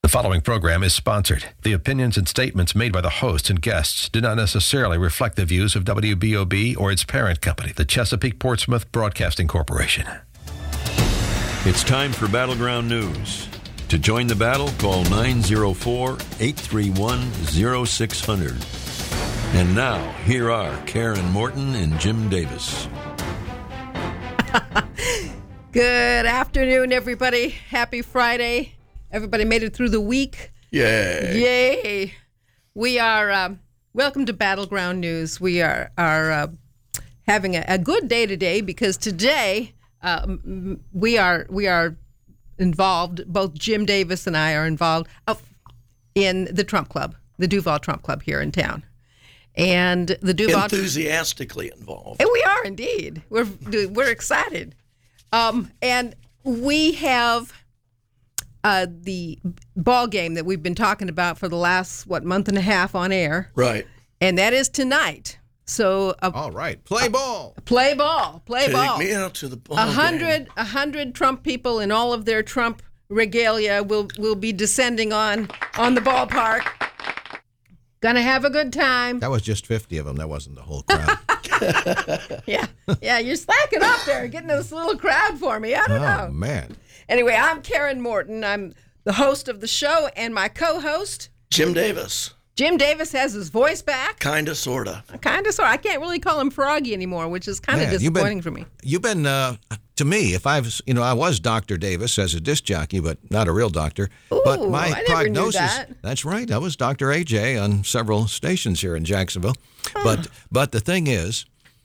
following program is sponsored. The opinions and statements made by the hosts and guests do not necessarily reflect the views of WBOB or its parent company, the Chesapeake Portsmouth Broadcasting Corporation. It's time for Battleground News. To join the battle, call 904-831-0600. And now, here are Karen Morton and Jim Davis. Good afternoon, everybody. Happy Friday. Everybody made it through the week. Yay. Yay. We are, welcome to Battleground News. We are having a good day today because today we are involved, both Jim Davis and I are involved in the Trump Club, the Duval Trump Club here in town. And the Duval... Enthusiastically involved. And we are indeed. We're excited. And we have... the ball game that we've been talking about for the last, month and a half on air. Right. And that is tonight. So, all right. Play ball. Play ball. Play ball. Take me out to the ball 100 Trump people in all of their Trump regalia will be descending on the ballpark. Gonna have a good time. That was just 50 of them. That wasn't the whole crowd. Yeah, you're slacking up there, getting this little crowd for me. I don't know. Oh, man. Anyway, I'm Karen Morton. I'm the host of the show, and my co-host, Jim Davis. Jim Davis has his voice back. Kinda, sorta. Kinda, sorta. I can't really call him Froggy anymore, which is kind of disappointing for me. You've been, to me, I was Dr. Davis as a disc jockey, but not a real doctor. Ooh, but my I prognosis, never knew that. That's right. I was Dr. AJ on several stations here in Jacksonville. But the thing is,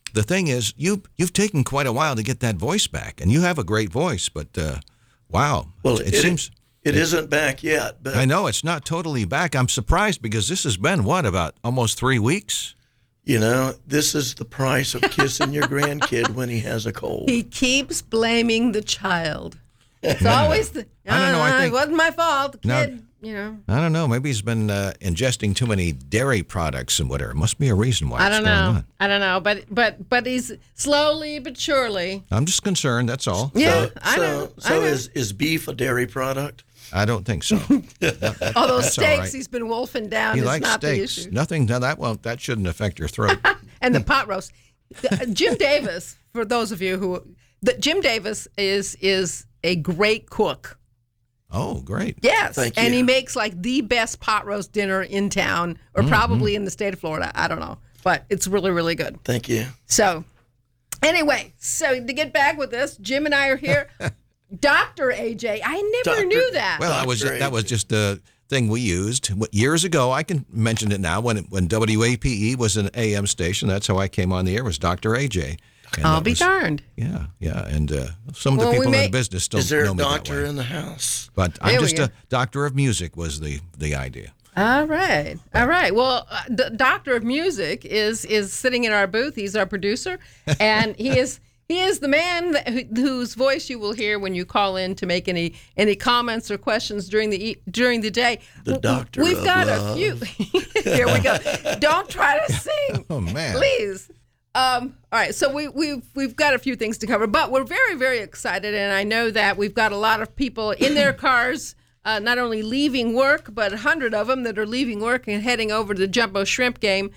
you've taken quite a while to get that voice back, and you have a great voice, but wow. Well, it seems it isn't back yet. But I know it's not totally back. I'm surprised because this has been, about almost 3 weeks? You know, this is the price of kissing your grandkid when he has a cold. He keeps blaming the child. It's always the, I don't know. I think it wasn't my fault. The kid, I don't know. Maybe he's been ingesting too many dairy products and whatever. It must be a reason why. I don't know. But he's slowly but surely. I'm just concerned. That's all. Yeah, I know. Is beef a dairy product? I don't think so. All those steaks all right. He's been wolfing down He is likes not steaks. the issue. Nothing. That shouldn't affect your throat. And the pot roast. Jim Davis, for those of you Jim Davis is a great cook. Oh, great. Yes. Thank you. And he makes like the best pot roast dinner in town or probably in the state of Florida. I don't know. But it's really, really good. Thank you. So, anyway, to get back with this, Jim and I are here. Dr. AJ, I never knew that. Well, that was just the thing we used years ago. I can mention it now. When WAPE was an AM station, that's how I came on the air, was Dr. AJ. And I'll be darned. Yeah. And some of the people in the business still Is there know a me that doctor way. in the house? But I'm just a doctor of music was the idea. All right. Well, the Doctor of Music is sitting in our booth. He's our producer, and he is the man whose voice you will hear when you call in to make any comments or questions during the day. The Doctor We've of got Love. a few. Here we go. Don't try to sing. Oh man, please. All right, so we've got a few things to cover, but we're very, very excited, and I know that we've got a lot of people in their cars, not only leaving work, but 100 of them that are leaving work and heading over to the Jumbo Shrimp game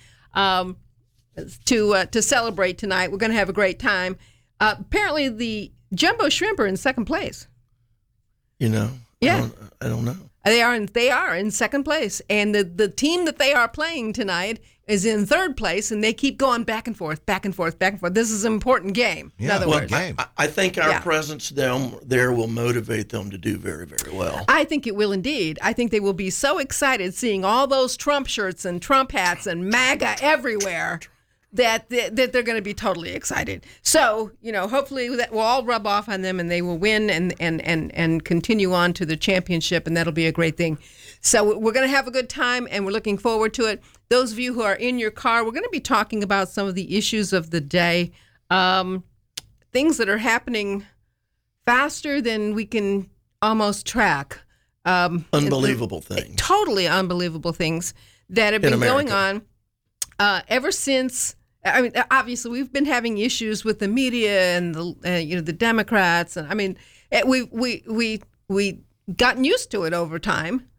to celebrate tonight. We're going to have a great time. Apparently, the Jumbo Shrimp are in second place. Yeah. I don't know. They are in second place, and the team that they are playing tonight is in third place, and they keep going back and forth. This is an important game. Yeah, in other words, game. I think our presence there will motivate them to do very, very well. I think it will indeed. I think they will be so excited seeing all those Trump shirts and Trump hats and MAGA everywhere that they're going to be totally excited. So, hopefully that will all rub off on them and they will win and continue on to the championship, and that'll be a great thing. So we're going to have a good time, and we're looking forward to it. Those of you who are in your car, we're going to be talking about some of the issues of the day, things that are happening faster than we can almost track. Unbelievable things. Totally unbelievable things that have been going on ever since. I mean, obviously, we've been having issues with the media and the Democrats, and I mean, we gotten used to it over time.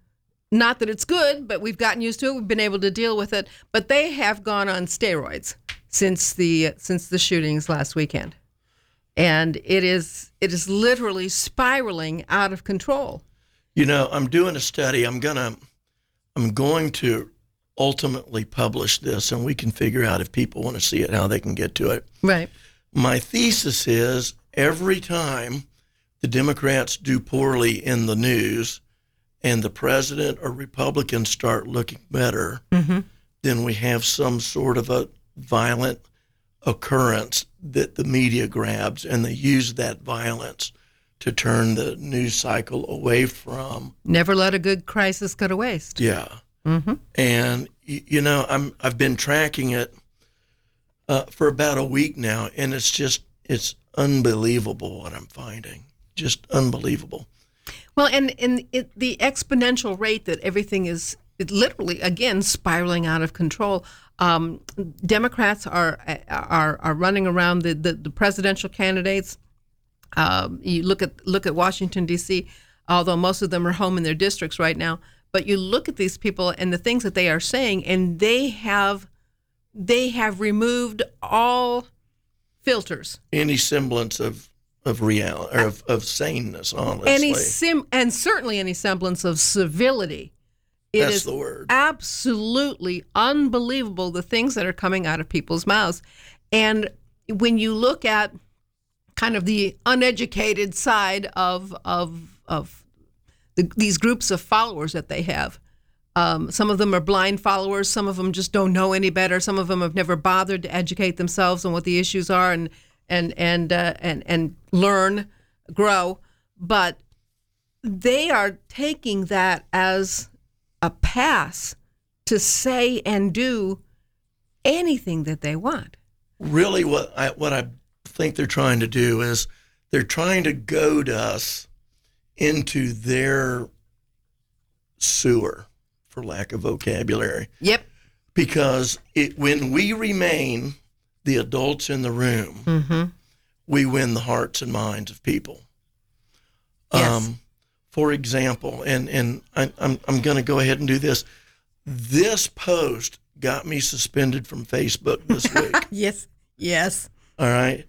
not that it's good, but we've gotten used to it. We've been able to deal with it. But they have gone on steroids since the shootings last weekend, and it is literally spiraling out of control. You know, I'm doing a study. I'm going to ultimately publish this, and we can figure out if people want to see it, how they can get to it. Right. My thesis is every time the Democrats do poorly in the news and the president or Republicans start looking better, then we have some sort of a violent occurrence that the media grabs, and they use that violence to turn the news cycle away from. Never let a good crisis go to waste. Yeah. And, you know, I've been tracking it for about a week now, and it's unbelievable what I'm finding. Just unbelievable. Well, and the exponential rate that everything is literally, again, spiraling out of control. Democrats are running around the presidential candidates. You look at Washington, D.C., although most of them are home in their districts right now. But you look at these people and the things that they are saying, and they have removed all filters. Any semblance of reality or of saneness, honestly. And certainly any semblance of civility. That's the word. Absolutely unbelievable, the things that are coming out of people's mouths. And when you look at kind of the uneducated side of these groups of followers that they have, some of them are blind followers, some of them just don't know any better, some of them have never bothered to educate themselves on what the issues are and learn, grow, but they are taking that as a pass to say and do anything that they want. Really, what I think they're trying to do is they're trying to goad us into their sewer, for lack of vocabulary. Yep. Because when we remain the adults in the room, we win the hearts and minds of people. Yes. For example, and I'm going to go ahead and do this. This post got me suspended from Facebook this week. Yes. All right.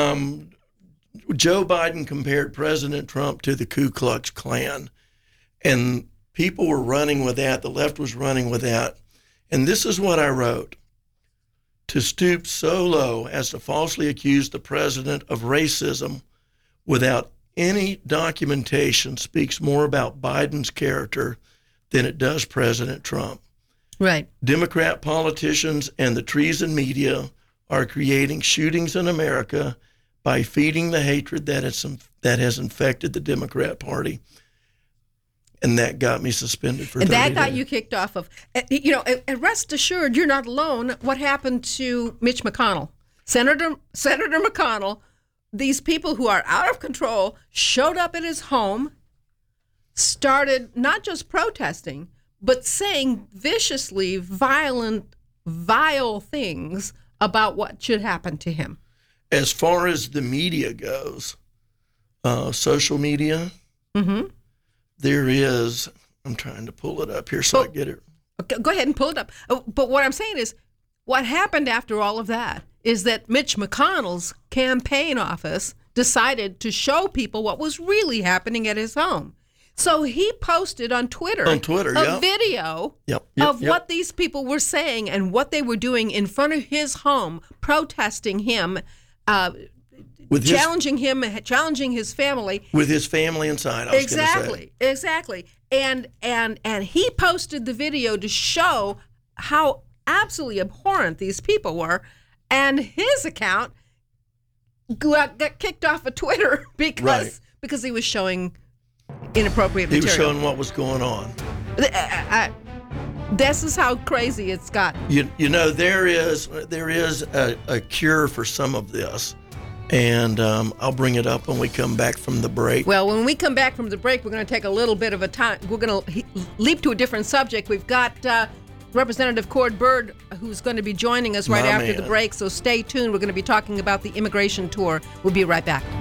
Joe Biden compared President Trump to the Ku Klux Klan, and people were running with that. The left was running with that. And this is what I wrote. To stoop so low as to falsely accuse the president of racism without any documentation speaks more about Biden's character than it does President Trump. Right. Democrat politicians and the treason media are creating shootings in America by feeding the hatred that has infected the Democrat Party. And that got me suspended for 30 days. And that got you kicked off of, and rest assured, you're not alone. What happened to Mitch McConnell? Senator McConnell, these people who are out of control showed up at his home, started not just protesting, but saying viciously violent, vile things about what should happen to him. As far as the media goes, social media, there is, I'm trying to pull it up here so I get it. Okay, go ahead and pull it up. But what I'm saying is, what happened after all of that is that Mitch McConnell's campaign office decided to show people what was really happening at his home. So he posted on Twitter a video of what these people were saying and what they were doing in front of his home, protesting him, challenging his family. With his family inside, I was Exactly. And he posted the video to show how absolutely abhorrent these people were, and his account got kicked off of Twitter because he was showing inappropriate material. He was showing what was going on. This is how crazy it's got. You know, there is a cure for some of this, and I'll bring it up when we come back from the break. Well, when we come back from the break, we're going to take a little bit of a time. We're going to leap to a different subject. We've got Representative Cord Byrd, who's going to be joining us right after the break, so stay tuned. We're going to be talking about the immigration tour. We'll be right back.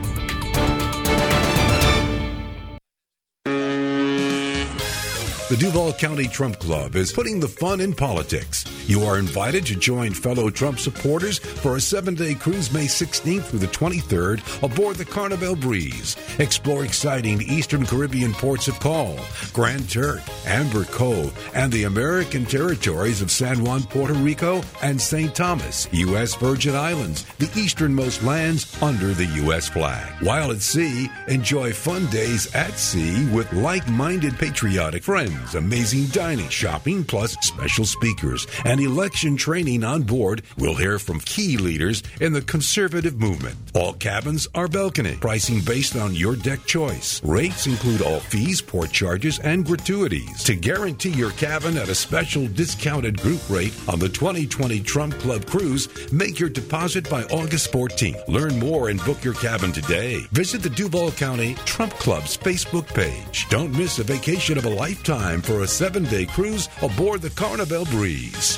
The Duval County Trump Club is putting the fun in politics. You are invited to join fellow Trump supporters for a 7-day cruise May 16th through the 23rd aboard the Carnival Breeze. Explore exciting Eastern Caribbean ports of call, Grand Turk, Amber Cove, and the American territories of San Juan, Puerto Rico, and St. Thomas, U.S. Virgin Islands, the easternmost lands under the U.S. flag. While at sea, enjoy fun days at sea with like-minded patriotic friends, amazing dining, shopping, plus special speakers, and election training on board. We'll hear from key leaders in the conservative movement. All cabins are balcony, pricing based on your deck choice. Rates include all fees, port charges, and gratuities. To guarantee your cabin at a special discounted group rate on the 2020 Trump Club Cruise, make your deposit by August 14th. Learn more and book your cabin today. Visit the Duval County Trump Club's Facebook page. Don't miss a vacation of a lifetime for a 7-day cruise aboard the Carnival Breeze.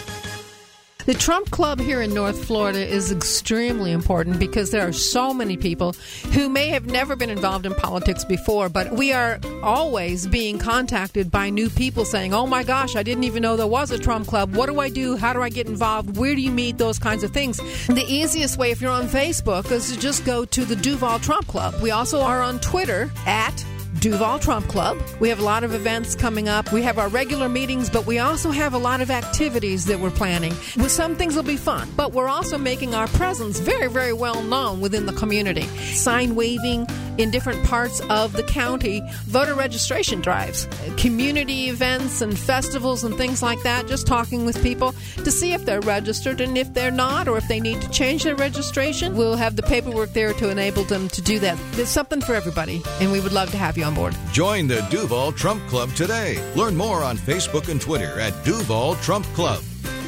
The Trump Club here in North Florida is extremely important because there are so many people who may have never been involved in politics before, but we are always being contacted by new people saying, oh my gosh, I didn't even know there was a Trump Club. What do I do? How do I get involved? Where do you meet? Those kinds of things. The easiest way, if you're on Facebook, is to just go to the Duval Trump Club. We also are on Twitter at Duval Trump Club. We have a lot of events coming up. We have our regular meetings, but we also have a lot of activities that we're planning. Well, some things will be fun, but we're also making our presence very, very well known within the community. Sign waving in different parts of the county, voter registration drives, community events and festivals and things like that, just talking with people to see if they're registered, and if they're not, or if they need to change their registration, we'll have the paperwork there to enable them to do that. There's something for everybody, and we would love to have you on board. Join the Duval Trump Club today. Learn more on Facebook and Twitter at Duval Trump Club.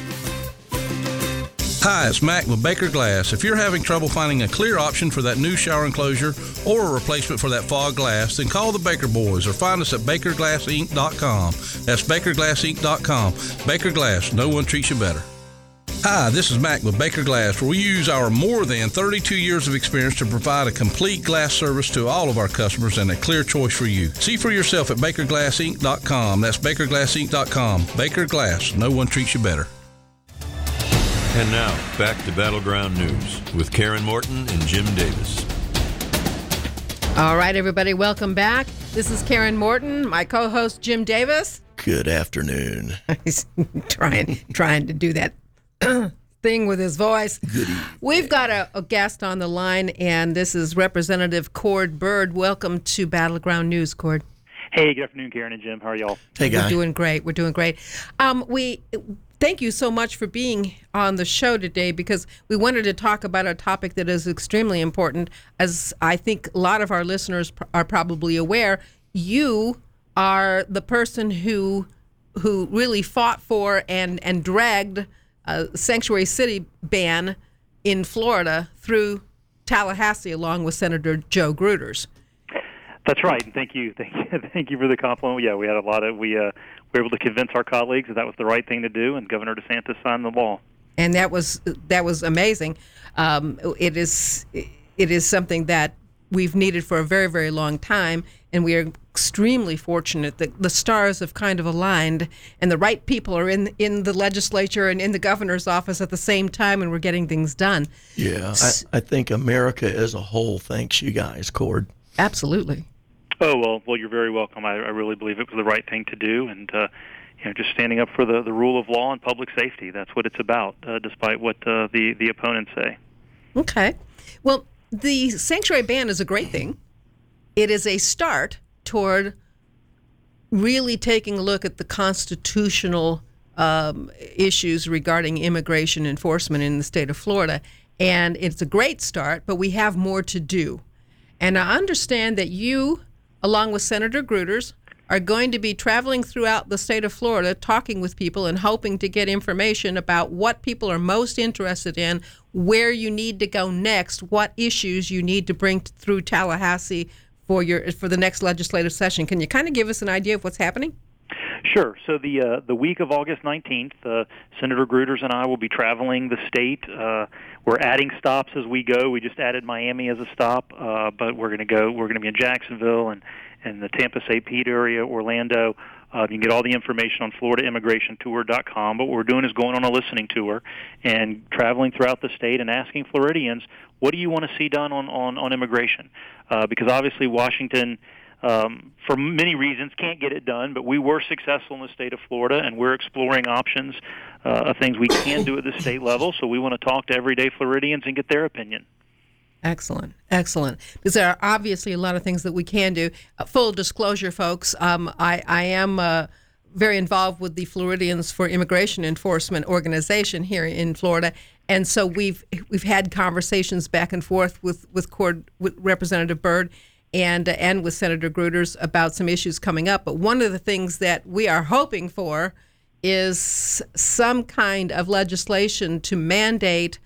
Hi, it's Mac with Baker Glass. If you're having trouble finding a clear option for that new shower enclosure or a replacement for that fog glass, then call the Baker Boys or find us at BakerGlassInc.com. That's BakerGlassInc.com. Baker Glass, no one treats you better. Hi, this is Mac with Baker Glass, where we use our more than 32 years of experience to provide a complete glass service to all of our customers and a clear choice for you. See for yourself at BakerGlassInc.com. That's BakerGlassInc.com. Baker Glass, no one treats you better. And now, back to Battleground News with Karen Morton and Jim Davis. All right, everybody, welcome back. This is Karen Morton, my co-host Jim Davis. Good afternoon. He's trying to do that thing with his voice. We've got a guest on the line, and this is Representative Cord Byrd. Welcome to Battleground News, Cord. Hey, good afternoon, Karen and Jim. How are y'all? Hey, guy. We're doing great. We thank you so much for being on the show today, because we wanted to talk about a topic that is extremely important. As I think a lot of our listeners are probably aware, you are the person who really fought for and dragged a sanctuary city ban in Florida through Tallahassee, along with Senator Joe Gruters. That's right, and thank you for the compliment. Yeah, we had we were able to convince our colleagues that was the right thing to do, and Governor DeSantis signed the law. And that was amazing. It is something that we've needed for a very, very long time, and we are extremely fortunate that the stars have kind of aligned, and the right people are in the legislature and in the governor's office at the same time, and we're getting things done. Yeah, I think America as a whole thanks you guys, Cord. Absolutely. Oh, well, you're very welcome. I really believe it was the right thing to do, and just standing up for the rule of law and public safety. That's what it's about, despite what the opponents say. Okay. Well, the sanctuary ban is a great thing. It is a start toward really taking a look at the constitutional issues regarding immigration enforcement in the state of Florida. And it's a great start, but we have more to do. And I understand that you, along with Senator Gruters, are going to be traveling throughout the state of Florida, talking with people and hoping to get information about what people are most interested in, where you need to go next, what issues you need to bring through Tallahassee for the next legislative session. Can you kind of give us an idea of what's happening? Sure. So the week of August 19th, Senator Gruters and I will be traveling the state. We're adding stops as we go. We just added Miami as a stop, but we're going to be in Jacksonville and the Tampa St. Pete area, Orlando, You can get all the information on FloridaImmigrationTour.com. But what we're doing is going on a listening tour and traveling throughout the state and asking Floridians, what do you want to see done on immigration? Because obviously Washington, for many reasons, can't get it done, but we were successful in the state of Florida, and we're exploring options of things we can do at the state level. So we want to talk to everyday Floridians and get their opinion. Excellent. Because there are obviously a lot of things that we can do. Full disclosure, folks, I am very involved with the Floridians for Immigration Enforcement organization here in Florida, and so we've had conversations back and forth with Representative Byrd and with Senator Gruters about some issues coming up. But one of the things that we are hoping for is some kind of legislation to mandate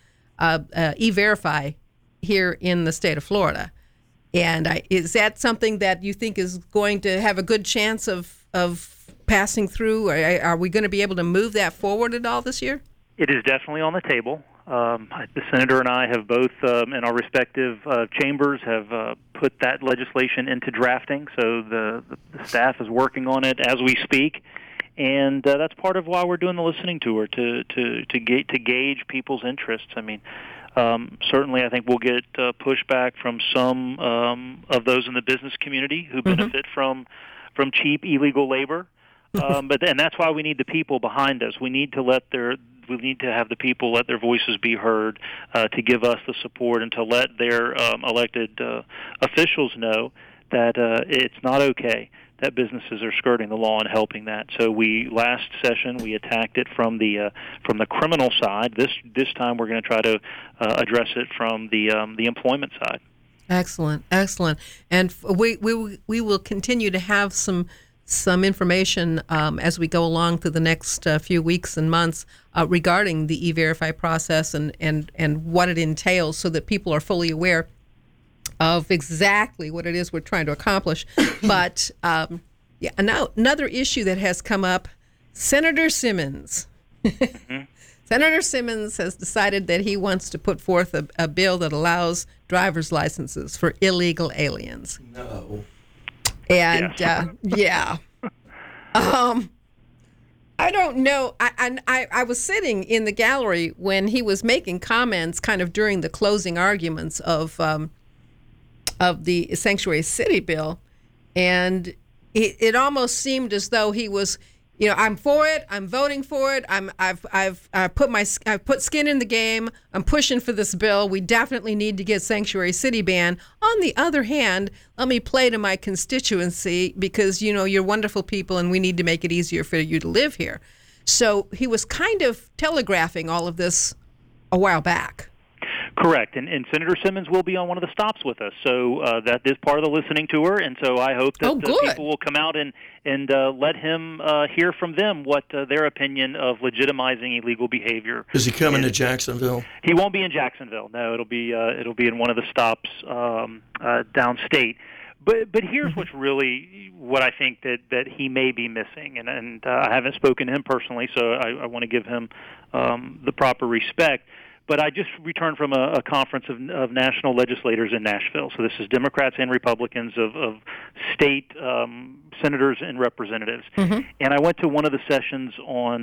E-Verify here in the state of Florida. And is that something that you think is going to have a good chance of passing through? Are we going to be able to move that forward at all this year? It is definitely on the table. The senator and I have both, in our respective chambers, have put that legislation into drafting. So the staff is working on it as we speak, and that's part of why we're doing the listening tour to gauge people's interests. I mean, certainly, I think we'll get pushback from some of those in the business community who benefit from cheap illegal labor. But that's why we need the people behind us. We need to have the people let their voices be heard, to give us the support and to let their elected officials know that it's not okay that businesses are skirting the law and helping that. So last session we attacked it from the criminal side. This time we're going to try to address it from the employment side. Excellent, and we will continue to have some information as we go along through the next few weeks and months regarding the E-Verify process and what it entails, so that people are fully aware of exactly what it is we're trying to accomplish. But now another issue that has come up, Senator Simmons. Senator Simmons has decided that he wants to put forth a bill that allows driver's licenses for illegal aliens. No. And I don't know. I was sitting in the gallery when he was making comments, kind of during the closing arguments of the Sanctuary City bill, and it almost seemed as though he was, I'm for it. I'm voting for it. I've put skin in the game. I'm pushing for this bill. We definitely need to get Sanctuary City banned. On the other hand, let me play to my constituency because you're wonderful people and we need to make it easier for you to live here. So he was kind of telegraphing all of this a while back. Correct, and Senator Simmons will be on one of the stops with us, so that is part of the listening tour, and so I hope that people will come out and let him hear from them what their opinion of legitimizing illegal behavior. Is he coming to Jacksonville? He won't be in Jacksonville. No, it'll be in one of the stops downstate. But here's what's really what I think that he may be missing, and I haven't spoken to him personally, so I want to give him the proper respect. But I just returned from a conference of national legislators in Nashville. So this is Democrats and Republicans of state senators and representatives. Mm-hmm. And I went to one of the sessions on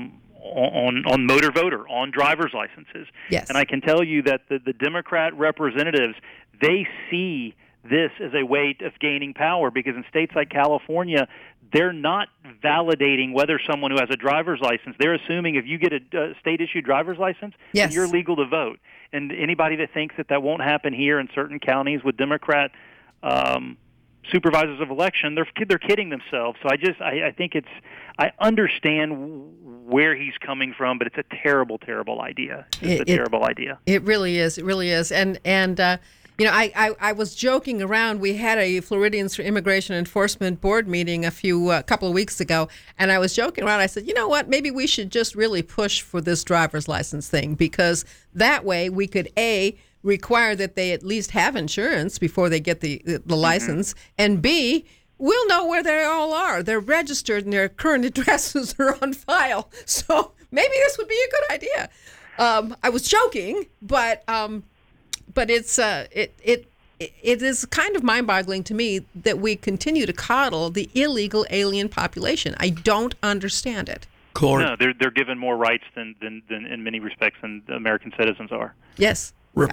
motor voter, on driver's licenses. Yes. And I can tell you that the Democrat representatives, they see this as a way of gaining power, because in states like California, they're not validating whether someone who has a driver's license, they're assuming if you get a state-issued driver's license, yes, then you're legal to vote. And anybody that thinks that won't happen here in certain counties with Democrat supervisors of election, they're kidding themselves. So I think I understand where he's coming from, but it's a terrible, terrible idea. It's a terrible idea. It really is. It really is. And I was joking around. We had a Floridians for Immigration Enforcement board meeting a couple of weeks ago, and I was joking around. I said, you know what? Maybe we should just really push for this driver's license thing, because that way we could, A, require that they at least have insurance before they get the license, and B, we'll know where they all are. They're registered and their current addresses are on file. So maybe this would be a good idea. I was joking, but it's it is kind of mind-boggling to me that we continue to coddle the illegal alien population. I don't understand it. No, they're given more rights than in many respects than American citizens are. Yes.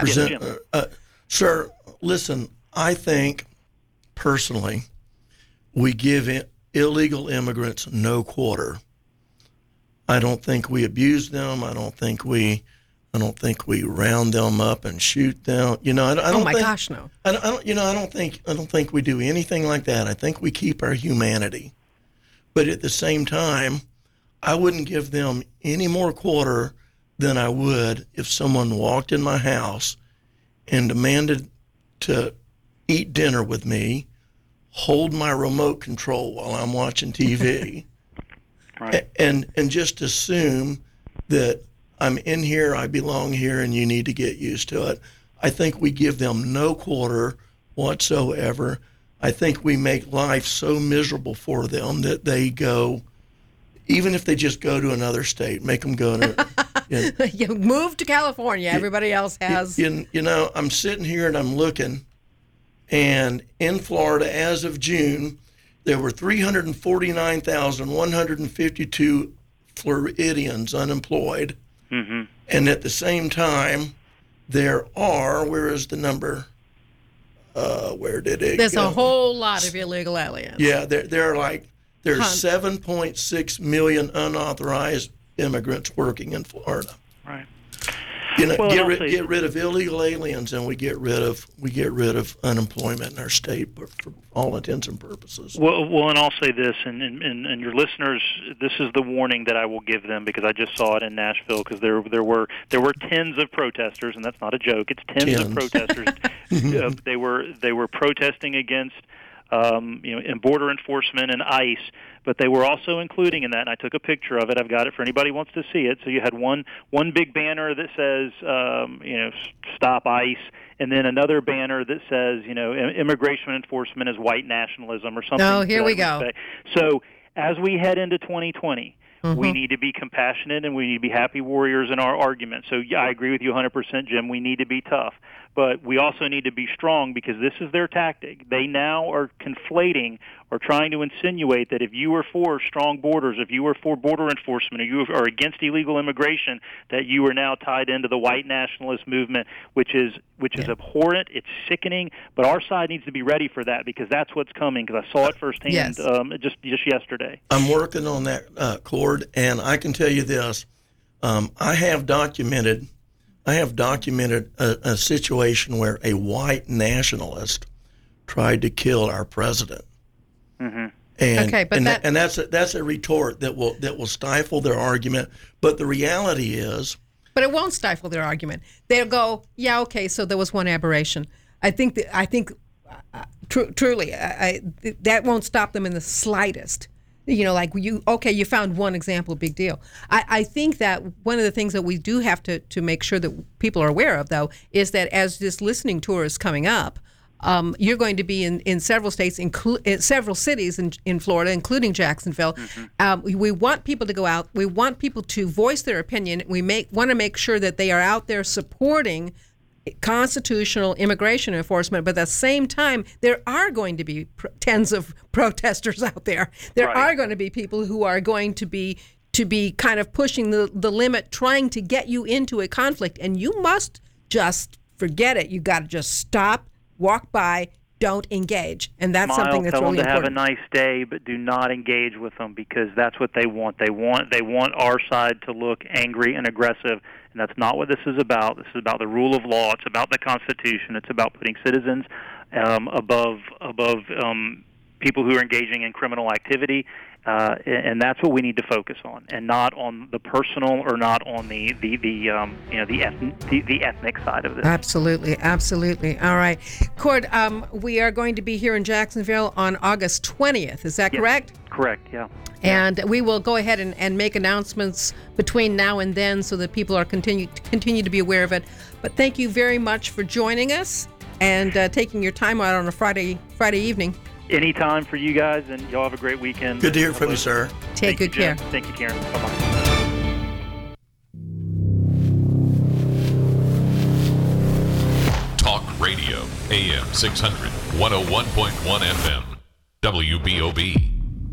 Sir, listen, I think personally we give illegal immigrants no quarter. I don't think we abuse them. I don't think we round them up and shoot them. I don't. Oh my gosh, no. I don't think we do anything like that. I think we keep our humanity, but at the same time, I wouldn't give them any more quarter than I would if someone walked in my house and demanded to eat dinner with me, hold my remote control while I'm watching TV, right. and just assume that I'm in here, I belong here, and you need to get used to it. I think we give them no quarter whatsoever. I think we make life so miserable for them that they go, even if they just go to another state, make them go to... You move to California. Everybody else has... I'm sitting here and I'm looking, and in Florida, as of June, there were 349,152 Floridians unemployed. Mm-hmm. And at the same time, there are, where is the number? Where did it There's go? a whole lot of illegal aliens. Yeah, there's 7.6 million unauthorized immigrants working in Florida. Right. Get rid of illegal aliens, and we get rid of unemployment in our state for all intents and purposes. Well, and I'll say this, and your listeners, this is the warning that I will give them, because I just saw it in Nashville, because there were tens of protesters, and that's not a joke. It's tens of protesters. They were protesting against in border enforcement and ICE, but they were also including in that, and I took a picture of it. I've got it for anybody who wants to see it. So you had one big banner that says, stop ICE, and then another banner that says, immigration enforcement is white nationalism or something. Oh, here we go. So as we head into 2020, we need to be compassionate and we need to be happy warriors in our argument. So, yeah, I agree with you 100%, Jim. We need to be tough. But we also need to be strong, because this is their tactic. They now are conflating or trying to insinuate that if you are for strong borders, if you are for border enforcement, or you are against illegal immigration, that you are now tied into the white nationalist movement, which is abhorrent. It's sickening. But our side needs to be ready for that, because that's what's coming, because I saw it firsthand just yesterday. I'm working on that, Cord, and I can tell you this. I have documented a situation where a white nationalist tried to kill our president. Mm-hmm. And that's a retort that will stifle their argument. But the reality is, but it won't stifle their argument. They'll go, yeah, okay, so there was one aberration. Truly, that won't stop them in the slightest. You found one example, big deal. I think that one of the things that we do have to make sure that people are aware of, though, is that as this listening tour is coming up, you're going to be in several states, in several cities in Florida, including Jacksonville. Mm-hmm. We want people to go out. We want people to voice their opinion. We want to make sure that they are out there supporting constitutional immigration enforcement, but at the same time, there are going to be tens of protesters out there. There are going to be people who are going to be kind of pushing the limit, trying to get you into a conflict, and you must just forget it. You got to just stop, walk by, don't engage, and that's something that's really important. Tell them to have a nice day, but do not engage with them, because that's what they want. They want our side to look angry and aggressive. And that's not what this is about. This is about the rule of law. It's about the Constitution. It's about putting citizens above people who are engaging in criminal activity, and that's what we need to focus on, and not on the personal or not on the ethnic side of this. Absolutely. All right, Cord, we are going to be here in Jacksonville on August 20th. Is that correct? Correct. Yeah. And we will go ahead and make announcements between now and then so that people are continue to be aware of it. But thank you very much for joining us and taking your time out on a Friday evening. Anytime for you guys, and y'all have a great weekend. Good to hear from you, sir. Take good care. Thank you, Karen. Bye-bye. Talk Radio, AM AM 600, 101.1 FM, WBOB.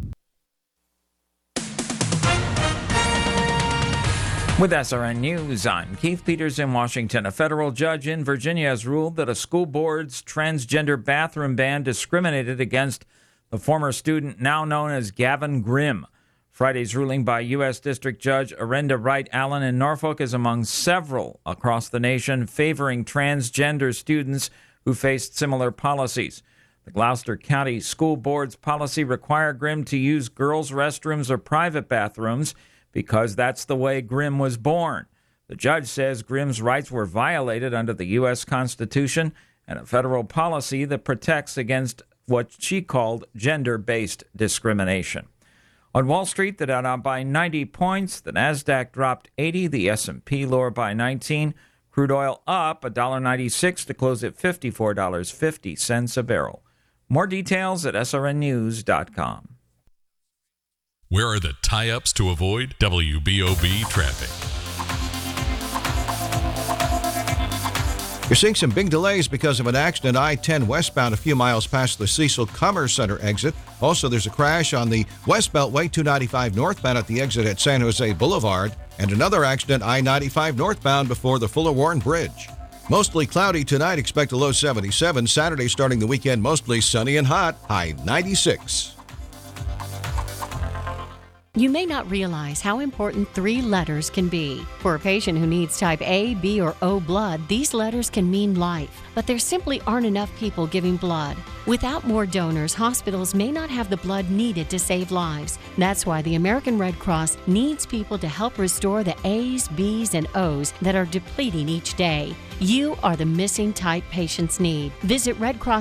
With SRN News, I'm Keith Peters in Washington. A federal judge in Virginia has ruled that a school board's transgender bathroom ban discriminated against the former student now known as Gavin Grimm. Friday's ruling by U.S. District Judge Arenda Wright Allen in Norfolk is among several across the nation favoring transgender students who faced similar policies. The Gloucester County School Board's policy required Grimm to use girls' restrooms or private bathrooms because that's the way Grimm was born. The judge says Grimm's rights were violated under the U.S. Constitution and a federal policy that protects against what she called gender-based discrimination. On Wall Street, the Dow down by 90 points, the Nasdaq dropped 80, the S&P lower by 19, crude oil up $1.96 to close at $54.50 a barrel. More details at srnnews.com. Where are the tie-ups to avoid WBOB traffic? You're seeing some big delays because of an accident I-10 westbound a few miles past the Cecil Commerce Center exit. Also, there's a crash on the West Beltway 295 northbound at the exit at San Jose Boulevard, and another accident I-95 northbound before the Fuller Warren Bridge. Mostly cloudy tonight, expect a low 77. Saturday starting the weekend, mostly sunny and hot, high 96. You may not realize how important 3 letters can be. For a patient who needs type A, B, or O blood, these letters can mean life, but there simply aren't enough people giving blood. Without more donors, hospitals may not have the blood needed to save lives. That's why the American Red Cross needs people to help restore the A's, B's, and O's that are depleting each day. You are the missing type patients need. Visit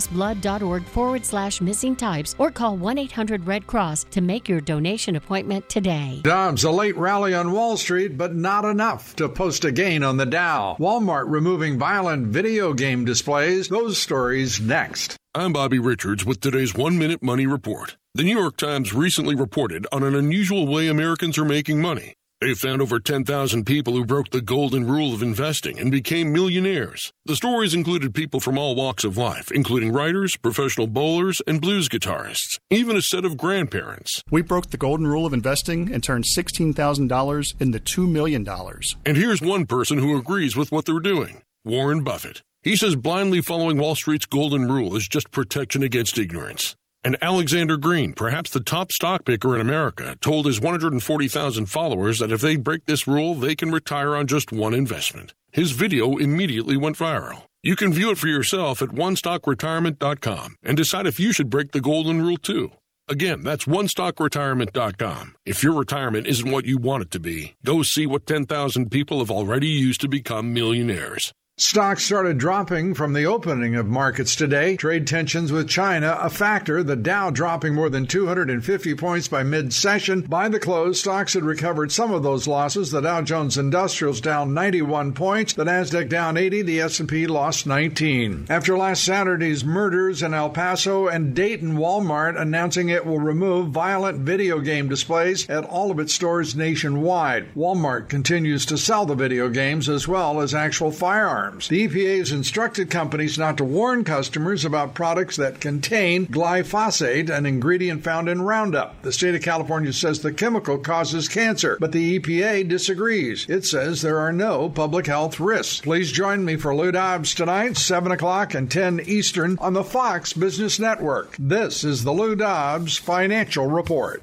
redcrossblood.org/missing types or call 1-800-RED-CROSS to make your donation appointment today. Dobbs, a late rally on Wall Street, but not enough to post a gain on the Dow. Walmart removing violent video game displays. Those stories next. I'm Bobby Richards with today's 1-Minute Money Report. The New York Times recently reported on an unusual way Americans are making money. They found over 10,000 people who broke the golden rule of investing and became millionaires. The stories included people from all walks of life, including writers, professional bowlers, and blues guitarists, even a set of grandparents. We broke the golden rule of investing and turned $16,000 into $2 million. And here's one person who agrees with what they're doing, Warren Buffett. He says blindly following Wall Street's golden rule is just protection against ignorance. And Alexander Green, perhaps the top stock picker in America, told his 140,000 followers that if they break this rule, they can retire on just one investment. His video immediately went viral. You can view it for yourself at onestockretirement.com and decide if you should break the golden rule too. Again, that's onestockretirement.com. If your retirement isn't what you want it to be, go see what 10,000 people have already used to become millionaires. Stocks started dropping from the opening of markets today. Trade tensions with China a factor. The Dow dropping more than 250 points by mid-session. By the close, stocks had recovered some of those losses. The Dow Jones Industrials down 91 points. The Nasdaq down 80. The S&P lost 19. After last Saturday's murders in El Paso and Dayton, Walmart announcing it will remove violent video game displays at all of its stores nationwide. Walmart continues to sell the video games as well as actual firearms. The EPA has instructed companies not to warn customers about products that contain glyphosate, an ingredient found in Roundup. The state of California says the chemical causes cancer, but the EPA disagrees. It says there are no public health risks. Please join me for Lou Dobbs tonight, 7 o'clock and 10 Eastern on the Fox Business Network. This is the Lou Dobbs Financial Report.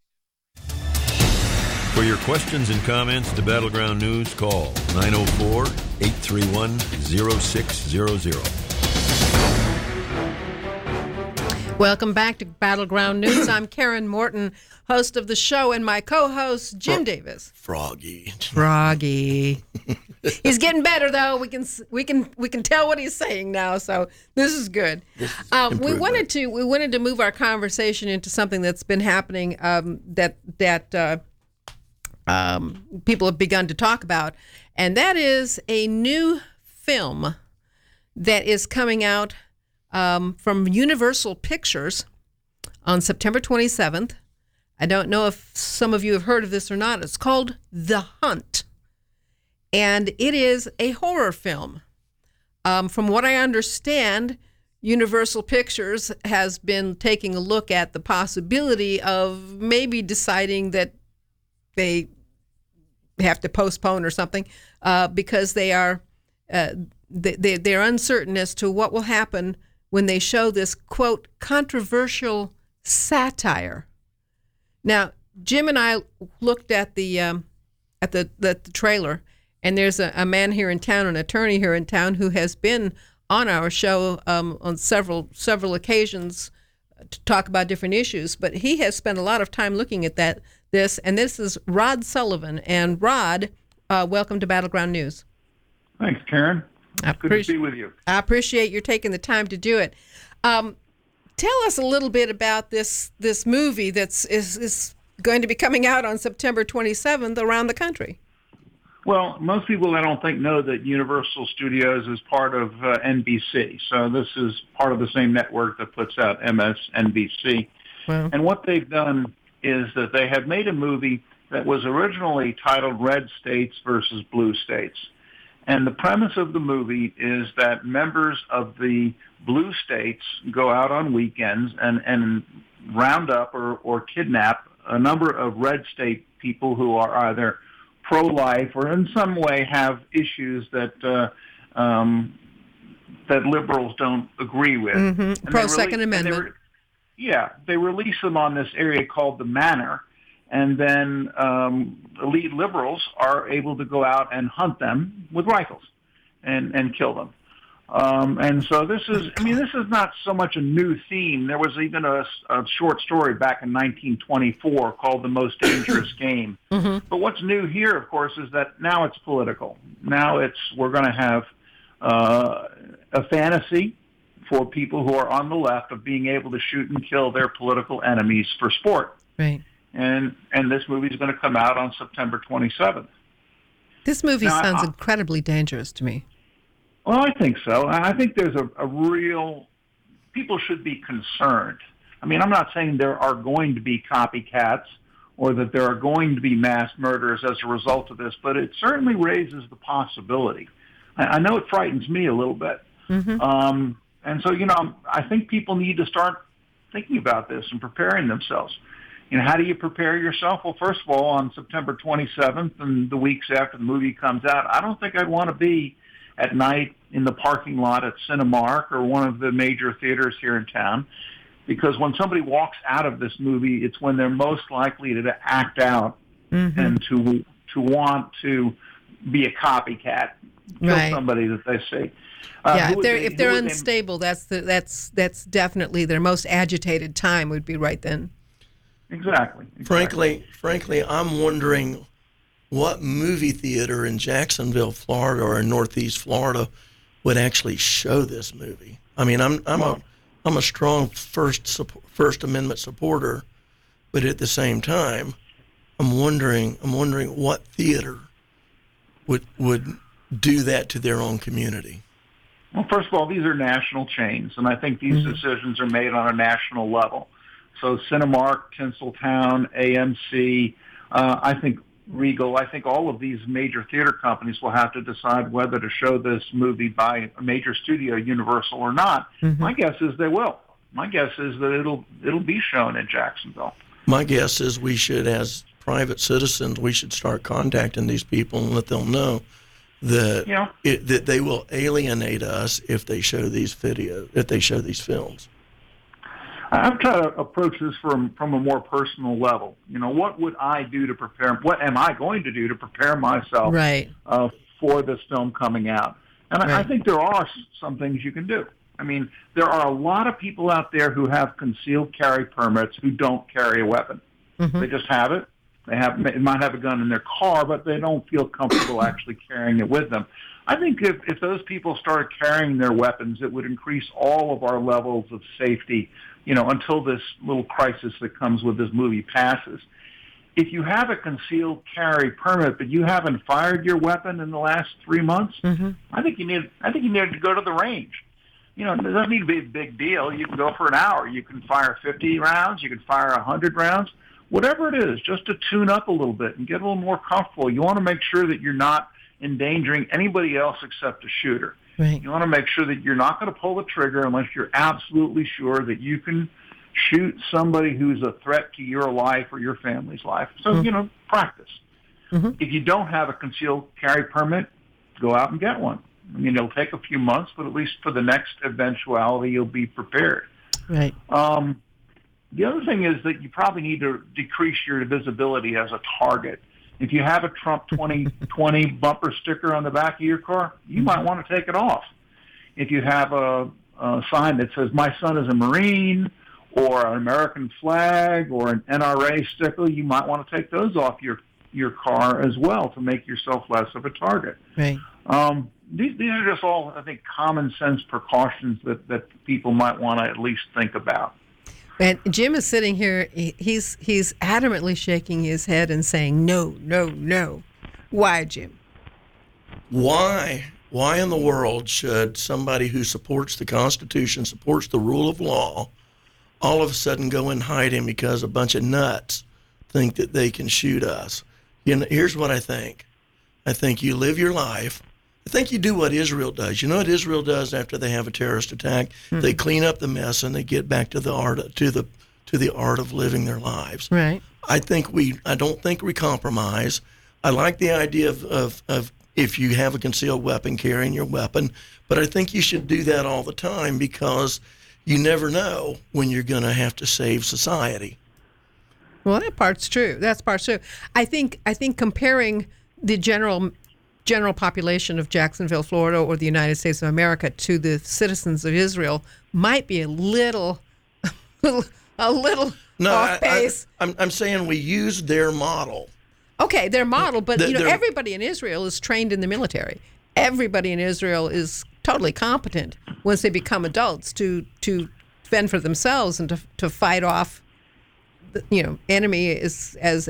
For your questions and comments to Battleground News, call 904-831-0600. Welcome back to Battleground News. I'm Karen Morton, host of the show, and my co-host, Jim Davis. Froggy. He's getting better, though. We can tell what he's saying now, so this is good. We wanted to move our conversation into something that's been happening that people have begun to talk about, and that is a new film that is coming out from Universal Pictures on September 27th. I don't know if some of you have heard of this or not. It's called The Hunt, and it is a horror film. From what I understand, Universal Pictures has been taking a look at the possibility of maybe deciding that they have to postpone or something because they're uncertain as to what will happen when they show this, quote, controversial satire. Now, Jim and I looked at the trailer, and there's a man here in town, an attorney here in town, who has been on our show on several occasions to talk about different issues. But he has spent a lot of time looking at this, and this is Rod Sullivan. And Rod, welcome to Battleground News. Thanks, Karen. Good to be with you. I appreciate you taking the time to do it. Tell us a little bit about this movie is going to be coming out on September 27th around the country. Well, most people, I don't think, know that Universal Studios is part of NBC. So this is part of the same network that puts out MSNBC. Wow. And what they've done is that they have made a movie that was originally titled Red States versus Blue States. And the premise of the movie is that members of the blue states go out on weekends and round up or kidnap a number of red state people who are either pro-life or in some way have issues that liberals don't agree with. Mm-hmm. Pro-Second Amendment. They release them on this area called the Manor, and then elite liberals are able to go out and hunt them with rifles and kill them. And so this is not so much a new theme. There was even a short story back in 1924 called The Most Dangerous Game. Mm-hmm. But what's new here, of course, is that now it's political. Now we're going to have a fantasy for people who are on the left of being able to shoot and kill their political enemies for sport. Right. And this movie is going to come out on September 27th. This movie sounds incredibly dangerous to me. Well, I think so. I think there's a real... People should be concerned. I mean, I'm not saying there are going to be copycats or that there are going to be mass murders as a result of this, but it certainly raises the possibility. I know it frightens me a little bit. Mm-hmm. And so, I think people need to start thinking about this and preparing themselves. How do you prepare yourself? Well, first of all, on September 27th and the weeks after the movie comes out, I don't think I'd want to be at night in the parking lot at Cinemark or one of the major theaters here in town, because when somebody walks out of this movie, it's when they're most likely to act out mm-hmm. and to want to be a copycat, kill somebody that they see. If they're unstable, that's definitely their most agitated time would be right then. Exactly. Frankly, I'm wondering what movie theater in Jacksonville, Florida, or in Northeast Florida would actually show this movie. I mean, I'm a strong First Amendment supporter, but at the same time, I'm wondering what theater would do that to their own community. Well, first of all, these are national chains, and I think these mm-hmm. decisions are made on a national level. So Cinemark, Tinseltown, AMC, I think Regal, I think all of these major theater companies will have to decide whether to show this movie by a major studio, Universal or not. Mm-hmm. My guess is they will. My guess is that it'll be shown in Jacksonville. My guess is we should, as private citizens, we should start contacting these people and let them know that that they will alienate us if they show these films. I've tried to approach this from a more personal level. What would I do to prepare? What am I going to do to prepare myself for this film coming out? And I think there are some things you can do. I mean, there are a lot of people out there who have concealed carry permits who don't carry a weapon. Mm-hmm. They just have it. They might have a gun in their car, but they don't feel comfortable actually carrying it with them. I think if those people started carrying their weapons, it would increase all of our levels of safety, until this little crisis that comes with this movie passes. If you have a concealed carry permit, but you haven't fired your weapon in the last 3 months, mm-hmm. I think you need to go to the range. It doesn't need to be a big deal. You can go for an hour. You can fire 50 rounds. You can fire 100 rounds. Whatever it is, just to tune up a little bit and get a little more comfortable. You want to make sure that you're not endangering anybody else except a shooter. Right. You want to make sure that you're not going to pull the trigger unless you're absolutely sure that you can shoot somebody who's a threat to your life or your family's life. So, practice. If you don't have a concealed carry permit, go out and get one. I mean, it'll take a few months, but at least for the next eventuality, you'll be prepared. Right. The other thing is that you probably need to decrease your visibility as a target. If you have a Trump 2020 bumper sticker on the back of your car, you might want to take it off. If you have a sign that says, "My son is a Marine," or an American flag, or an NRA sticker, you might want to take those off your car as well to make yourself less of a target. Right. These are just all, I think, common sense precautions that people might want to at least think about. And Jim is sitting here. He's adamantly shaking his head and saying, "No, no, no." Why, Jim? Why in the world should somebody who supports the Constitution, supports the rule of law, all of a sudden go in hiding because a bunch of nuts think that they can shoot us? Here's what I think. I think you live your life. I think you do what Israel does. You know what Israel does after they have a terrorist attack? They clean up the mess and they get back to the art of living their lives. Right. I don't think we compromise. I like the idea of if you have a concealed weapon, carrying your weapon, but I think you should do that all the time because you never know when you're going to have to save society. Well, that part's true. That's part's true. I think comparing the general population of Jacksonville, Florida, or the United States of America to the citizens of Israel might be a little off pace. I'm saying we use their model. Okay, their model, but everybody in Israel is trained in the military. Everybody in Israel is totally competent once they become adults to fend for themselves and to fight off, enemy as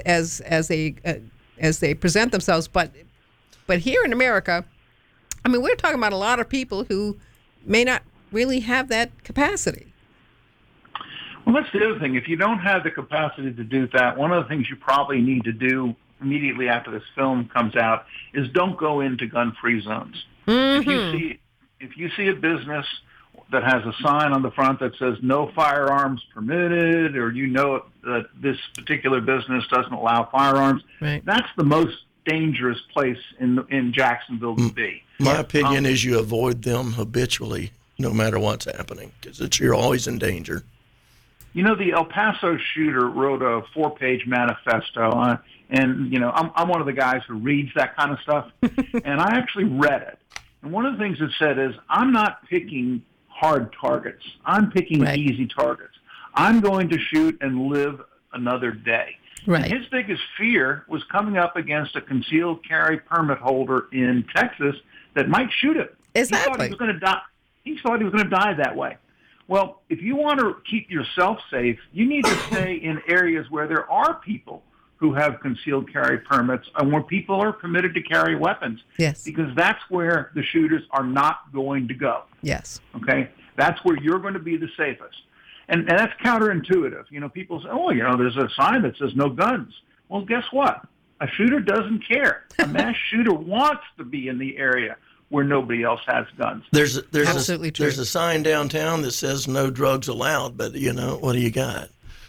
they present themselves. But here in America, I mean, we're talking about a lot of people who may not really have that capacity. Well, that's the other thing. If you don't have the capacity to do that, one of the things you probably need to do immediately after this film comes out is don't go into gun-free zones. Mm-hmm. If you see a business that has a sign on the front that says no firearms permitted, or that this particular business doesn't allow firearms, right, that's the most dangerous place in Jacksonville to be. My opinion is you avoid them habitually, no matter what's happening, because you're always in danger. The El Paso shooter wrote a 4-page manifesto, and I'm one of the guys who reads that kind of stuff, and I actually read it. And one of the things it said is, I'm not picking hard targets. I'm picking easy targets. I'm going to shoot and live another day. Right. And his biggest fear was coming up against a concealed carry permit holder in Texas that might shoot him. Exactly. He thought he was going to die. He thought he was going to die that way. Well, if you want to keep yourself safe, you need to stay in areas where there are people who have concealed carry permits and where people are permitted to carry weapons. Yes. Because that's where the shooters are not going to go. Yes. Okay? That's where you're going to be the safest. And that's counterintuitive. People say, there's a sign that says no guns. Well, guess what? A shooter doesn't care. A mass shooter wants to be in the area where nobody else has guns. There's a sign downtown that says no drugs allowed, but what do you got?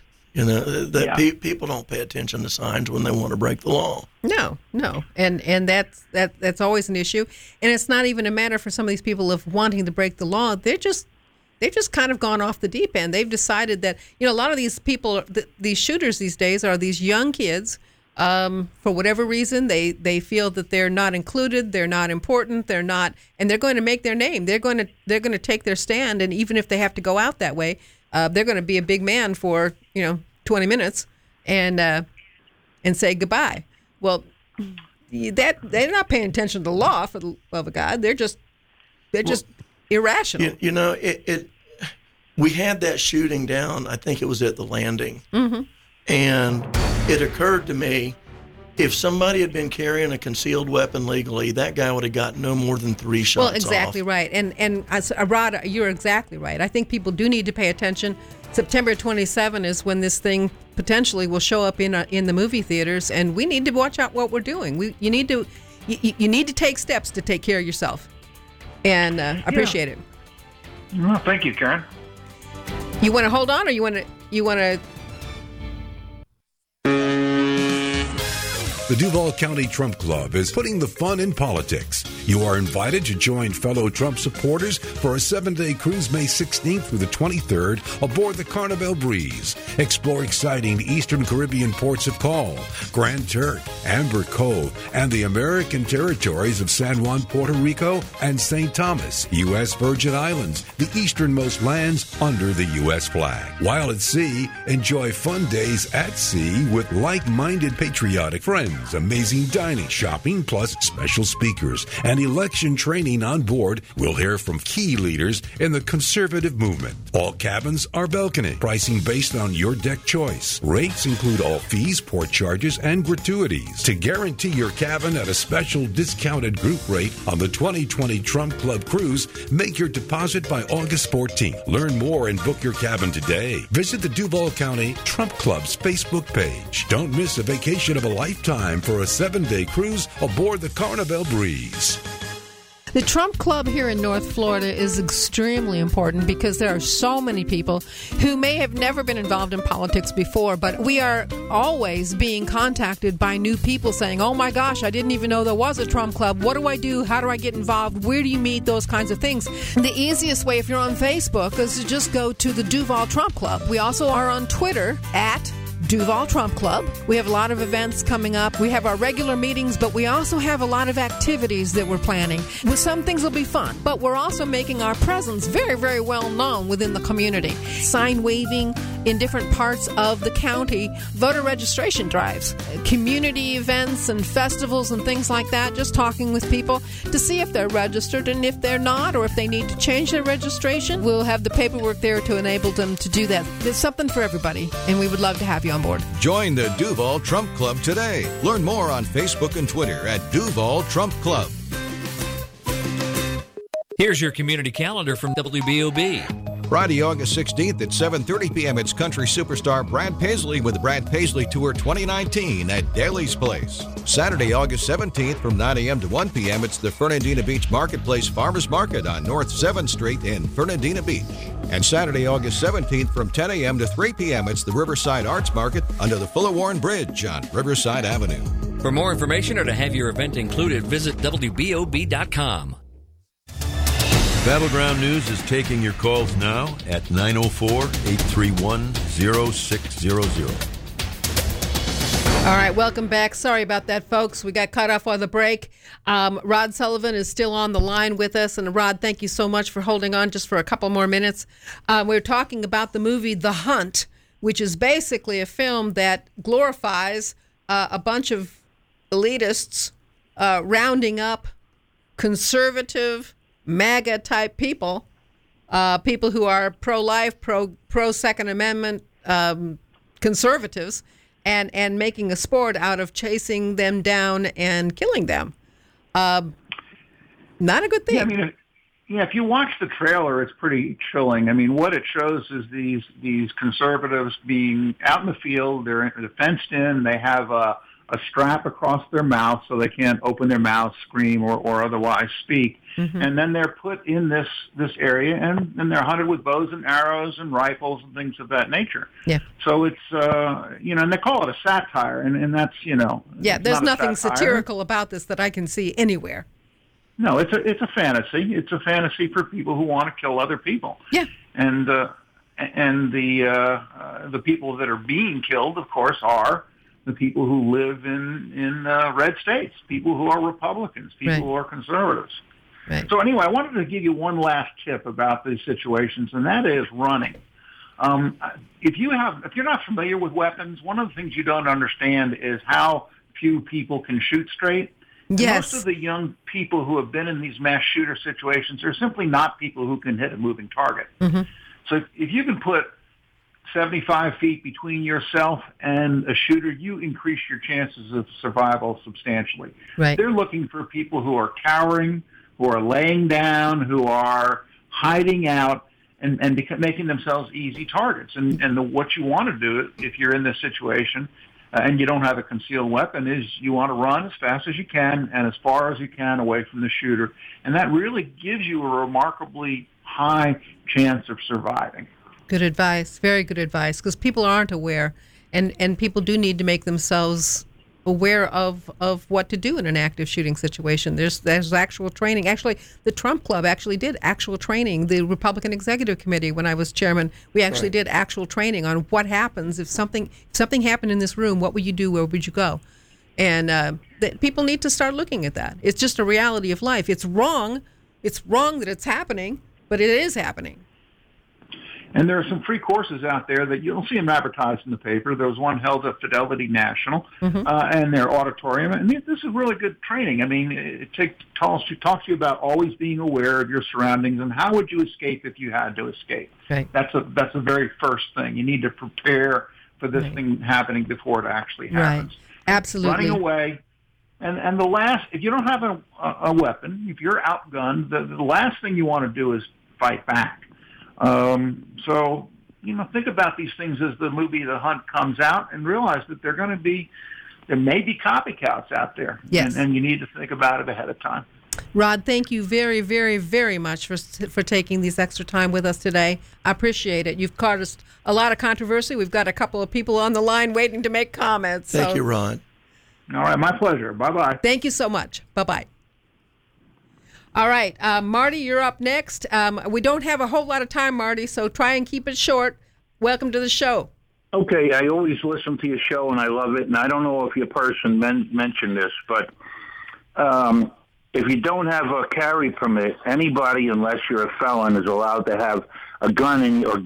People don't pay attention to signs when they want to break the law. No, and that's always an issue. And it's not even a matter for some of these people of wanting to break the law. They've just kind of gone off the deep end. They've decided that a lot of these people, these shooters these days, are these young kids. For whatever reason, they feel that they're not included, they're not important, they're not, and they're going to make their name. They're going to take their stand, and even if they have to go out that way, they're going to be a big man for 20 minutes, and say goodbye. Well, they're not paying attention to the law, for the love of God. They're just irrational. We had that shooting down. I think it was at the Landing. Mm-hmm. And it occurred to me, if somebody had been carrying a concealed weapon legally, that guy would have got no more than 3 shots off. Well, exactly right. And Rod, you're exactly right. I think people do need to pay attention. September 27 is when this thing potentially will show up in the movie theaters, and we need to watch out what we're doing. You need to take steps to take care of yourself. And appreciate it. Well, thank you, Karen. You want to hold on, or you want to? The Duval County Trump Club is putting the fun in politics. You are invited to join fellow Trump supporters for a 7-day cruise May 16th through the 23rd aboard the Carnival Breeze. Explore exciting Eastern Caribbean ports of call, Grand Turk, Amber Cove, and the American territories of San Juan, Puerto Rico, and St. Thomas, U.S. Virgin Islands, the easternmost lands under the U.S. flag. While at sea, enjoy fun days at sea with like-minded patriotic friends. Amazing dining, shopping, plus special speakers and election training on board. We'll hear from key leaders in the conservative movement. All cabins are balcony. Pricing based on your deck choice. Rates include all fees, port charges, and gratuities. To guarantee your cabin at a special discounted group rate on the 2020 Trump Club Cruise, make your deposit by August 14th. Learn more and book your cabin today. Visit the Duval County Trump Club's Facebook page. Don't miss a vacation of a lifetime for a 7-day cruise aboard the Carnival Breeze. The Trump Club here in North Florida is extremely important because there are so many people who may have never been involved in politics before, but we are always being contacted by new people saying, oh my gosh, I didn't even know there was a Trump Club. What do I do? How do I get involved? Where do you meet? Those kinds of things. The easiest way, if you're on Facebook, is to just go to the Duval Trump Club. We also are on Twitter at Duval Trump Club. We have a lot of events coming up. We have our regular meetings, but we also have a lot of activities that we're planning. Well, some things will be fun, but we're also making our presence very, very well known within the community. Sign waving in different parts of the county, voter registration drives, community events and festivals and things like that, just talking with people to see if they're registered, and if they're not, or if they need to change their registration, we'll have the paperwork there to enable them to do that. There's something for everybody, and we would love to have you on board. Join the Duval Trump Club today. Learn more on Facebook and Twitter at Duval Trump Club. Here's your community calendar from WBOB. Friday, August 16th at 7:30 p.m., it's country superstar Brad Paisley with the Brad Paisley Tour 2019 at Daly's Place. Saturday, August 17th from 9 a.m. to 1 p.m., it's the Fernandina Beach Marketplace Farmers Market on North 7th Street in Fernandina Beach. And Saturday, August 17th from 10 a.m. to 3 p.m., it's the Riverside Arts Market under the Fuller Warren Bridge on Riverside Avenue. For more information or to have your event included, visit WBOB.com. Battleground News is taking your calls now at 904-831-0600. All right, welcome back. Sorry about that, folks. We got cut off on the break. Rod Sullivan is still on the line with us. And Rod, thank you so much for holding on just for a couple more minutes. We're talking about the movie The Hunt, which is basically a film that glorifies a bunch of elitists rounding up conservative, MAGA-type people, people who are pro-life, pro-Second Amendment conservatives, and making a sport out of chasing them down and killing them. Not a good thing. Yeah, I mean, if you watch the trailer, it's pretty chilling. I mean, what it shows is these conservatives being out in the field. They're fenced in. They have a strap across their mouth so they can't open their mouth, scream, or otherwise speak. Mm-hmm. And then they're put in this area, and they're hunted with bows and arrows and rifles and things of that nature. Yeah. So it's, and they call it a satire, and that's, Yeah, there's nothing satirical about this that I can see anywhere. No, it's a fantasy. It's a fantasy for people who want to kill other people. Yeah. And the people that are being killed, of course, are the people who live in red states, people who are Republicans, people who are conservatives. Right. So anyway, I wanted to give you one last tip about these situations, and that is running. If you're not familiar with weapons, one of the things you don't understand is how few people can shoot straight. Yes. Most of the young people who have been in these mass shooter situations are simply not people who can hit a moving target. Mm-hmm. So if you can put 75 feet between yourself and a shooter, you increase your chances of survival substantially. Right. They're looking for people who are cowering, who are laying down, who are hiding out, making themselves easy targets. And what you want to do if you're in this situation and you don't have a concealed weapon is you want to run as fast as you can and as far as you can away from the shooter. And that really gives you a remarkably high chance of surviving. Good advice. Very good advice, because people aren't aware, and people do need to make themselves aware of what to do in an active shooting situation. There's actual training. Actually, the Trump Club actually did actual training. The Republican Executive Committee, when I was chairman, we actually did actual training on what happens if something happened in this room. What would you do? Where would you go? And that people need to start looking at that. It's just a reality of life. It's wrong. It's wrong that it's happening, but it is happening. And there are some free courses out there that you'll see them advertised in the paper. There was one held at Fidelity National and their auditorium. And this is really good training. I mean, it talks to you about always being aware of your surroundings and how would you escape if you had to escape. Right. That's the very first thing. You need to prepare for this thing happening before it actually happens. Right. Absolutely. Running away. And the last, if you don't have a weapon, if you're outgunned, the last thing you want to do is fight back. So, think about these things as the movie The Hunt comes out and realize that there may be copycats out there. Yes. And you need to think about it ahead of time. Rod, thank you very, very, very much for taking this extra time with us today. I appreciate it. You've caused a lot of controversy. We've got a couple of people on the line waiting to make comments. Thank you, Rod. All right, my pleasure. Bye-bye. Thank you so much. Bye-bye. All right, Marty, you're up next. We don't have a whole lot of time, Marty, so try and keep it short. Welcome to the show. Okay, I always listen to your show, and I love it. And I don't know if your person mentioned this, but if you don't have a carry permit, anybody, unless you're a felon, is allowed to have a gun or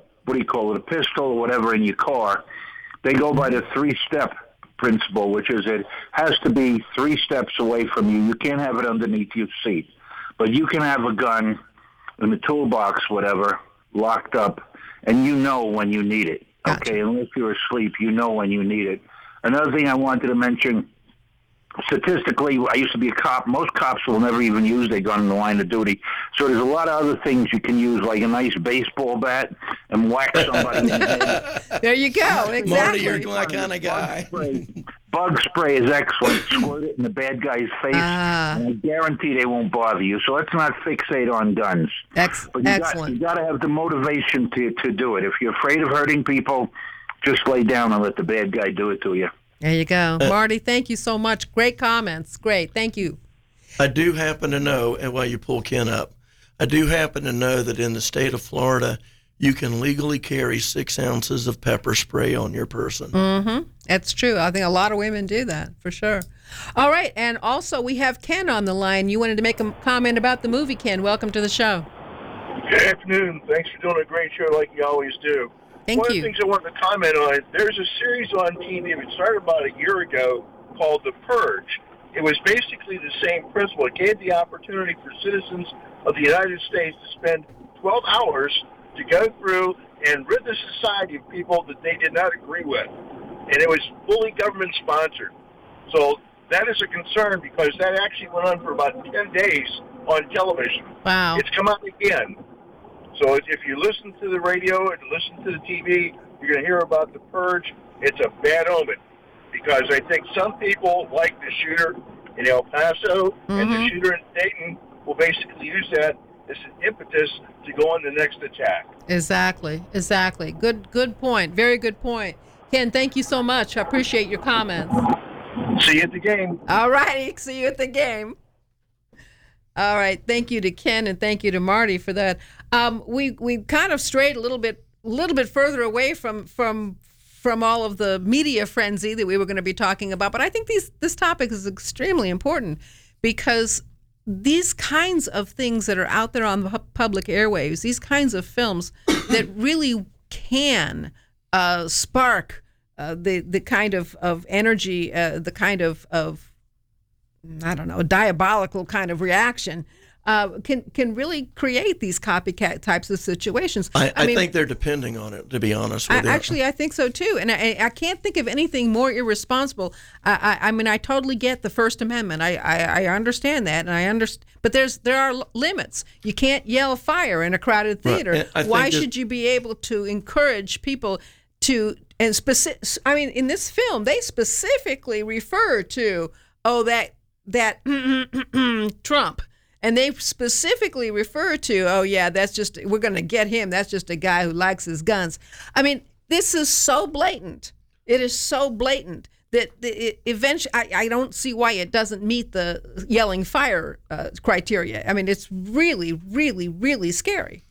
a pistol or whatever in your car. They go by the 3-step principle, which is it has to be 3 steps away from you. You can't have it underneath your seat. But you can have a gun in the toolbox, whatever, locked up, and you know when you need it. Gotcha. Okay, unless you're asleep, you know when you need it. Another thing I wanted to mention, statistically, I used to be a cop. Most cops will never even use their gun in the line of duty. So there's a lot of other things you can use, like a nice baseball bat and whack somebody in the head. There you go. Exactly. Marty, you're that kind of guy. Bug spray is excellent. Squirt it in the bad guy's face, and I guarantee they won't bother you. So let's not fixate on guns. Excellent. You got to have the motivation to do it. If you're afraid of hurting people, just lay down and let the bad guy do it to you. There you go. Marty, thank you so much. Great comments. Great. Thank you. I do happen to know, and while you pull Ken up, I do happen to know that in the state of Florida, you can legally carry 6 ounces of pepper spray on your person. Mm-hmm. That's true. I think a lot of women do that, for sure. All right, and also we have Ken on the line. You wanted to make a comment about the movie, Ken. Welcome to the show. Good afternoon. Thanks for doing a great show like you always do. Thank One you. of the things I wanted to comment on, there's a series on TV, it started about a year ago, called The Purge. It was basically the same principle. It gave the opportunity for citizens of the United States to spend 12 hours to go through and rid the society of people that they did not agree with. And it was fully government-sponsored. So that is a concern because that actually went on for about 10 days on television. Wow. It's come out again. So if you listen to the radio and listen to the TV, you're going to hear about the purge. It's a bad omen because I think some people, like the shooter in El Paso and the shooter in Dayton, will basically use that as an impetus to go on the next attack. Exactly. Good point. Very good point. Ken, thank you so much. I appreciate your comments. See you at the game. All righty. See you at the game. All right. Thank you to Ken and thank you to Marty for that. We kind of strayed a little bit further away from all of the media frenzy that we were going to be talking about, but I think this topic is extremely important because these kinds of things that are out there on the public airwaves, these kinds of films that really can spark the kind of energy, the kind of I don't know, diabolical kind of reaction can really create these copycat types of situations. I think they're depending on it, to be honest with you. Actually, I think so too, and I can't think of anything more irresponsible. I mean, I totally get the First Amendment. I understand that, and but there are limits. You can't yell fire in a crowded theater. Right. Why should you be able to encourage people to? And I mean, in this film, they specifically refer to that Trump. And they specifically refer to, we're going to get him. That's just a guy who likes his guns. I mean, this is so blatant. It is so blatant that eventually, I don't see why it doesn't meet the yelling fire criteria. I mean, it's really, really, really scary.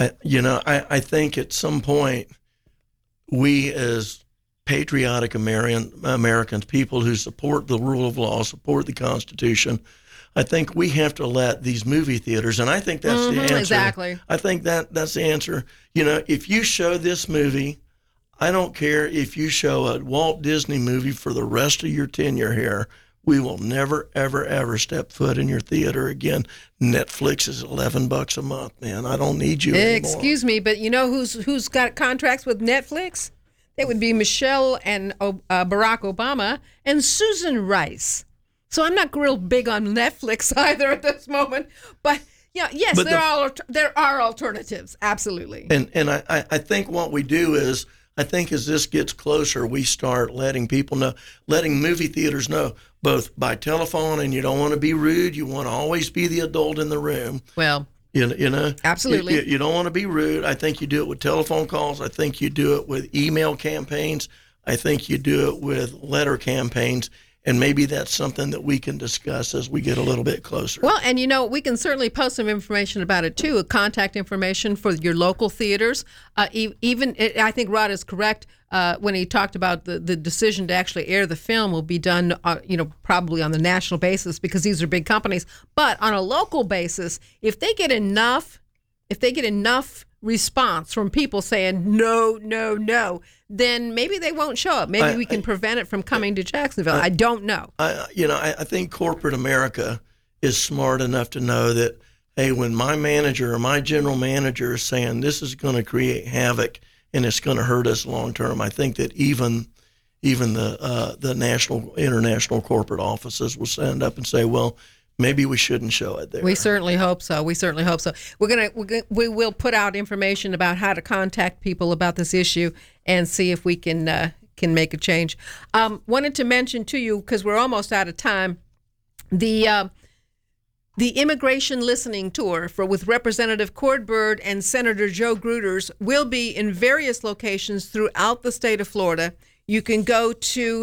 I think at some point, we as patriotic Americans, people who support the rule of law, support the Constitution, I think we have to let these movie theaters, and I think that's the answer. Exactly. I think that's the answer. If you show this movie, I don't care if you show a Walt Disney movie for the rest of your tenure here, we will never, ever, ever step foot in your theater again. Netflix is $11 a month, man. I don't need you anymore. Excuse me, but you know who's got contracts with Netflix? It would be Michelle and Barack Obama and Susan Rice. So I'm not real big on Netflix either at this moment, but yes, there are alternatives, absolutely. And I think what we do is, I think as this gets closer, we start letting people know, letting movie theaters know, both by telephone, and you don't want to be rude, you want to always be the adult in the room. Well, absolutely. You don't want to be rude. I think you do it with telephone calls. I think you do it with email campaigns. I think you do it with letter campaigns. And maybe that's something that we can discuss as we get a little bit closer. Well, and we can certainly post some information about it too, contact information for your local theaters. I think Rod is correct when he talked about the decision to actually air the film will be done, probably on the national basis because these are big companies. But on a local basis, if they get enough response from people saying no, then maybe they won't show up. Maybe we can prevent it from coming to Jacksonville. I don't know. I think corporate America is smart enough to know that, hey, when my manager or my general manager is saying this is going to create havoc and it's going to hurt us long term, I think that even the national, international corporate offices will stand up and say, well, maybe we shouldn't show it there. We certainly hope so. We will put out information about how to contact people about this issue and see if we can make a change. Wanted to mention to you, because we're almost out of time, the Immigration Listening Tour with Representative Cord Byrd and Senator Joe Gruters will be in various locations throughout the state of Florida. You can go to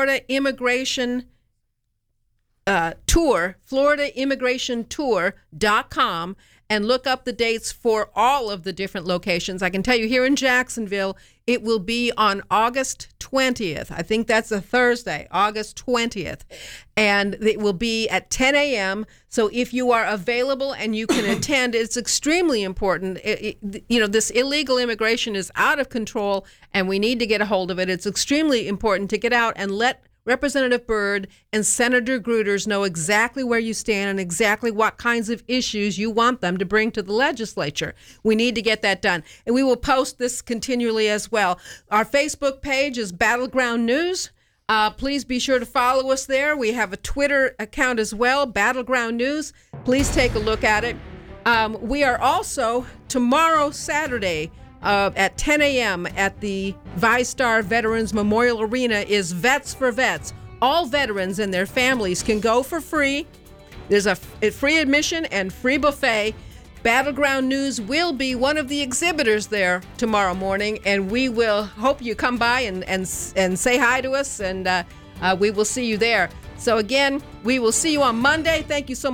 FloridaImmigrationTour.com and look up the dates for all of the different locations. I can tell you here in Jacksonville, it will be on August 20th. I think that's a Thursday, August 20th. And it will be at 10 a.m. So if you are available and you can attend, it's extremely important. This illegal immigration is out of control and we need to get a hold of it. It's extremely important to get out and let Representative Byrd and Senator Gruters know exactly where you stand and exactly what kinds of issues you want them to bring to the legislature. We need to get that done. And we will post this continually as well. Our Facebook page is Battleground News. Please be sure to follow us there. We have a Twitter account as well, Battleground News. Please take a look at it. We are also, tomorrow, Saturday, at 10 a.m. at the ViStar Veterans Memorial Arena is Vets for Vets. All veterans and their families can go for free. There's a free admission and free buffet. Battleground News will be one of the exhibitors there tomorrow morning, and we will hope you come by and say hi to us, and we will see you there. So again, we will see you on Monday. Thank you so much.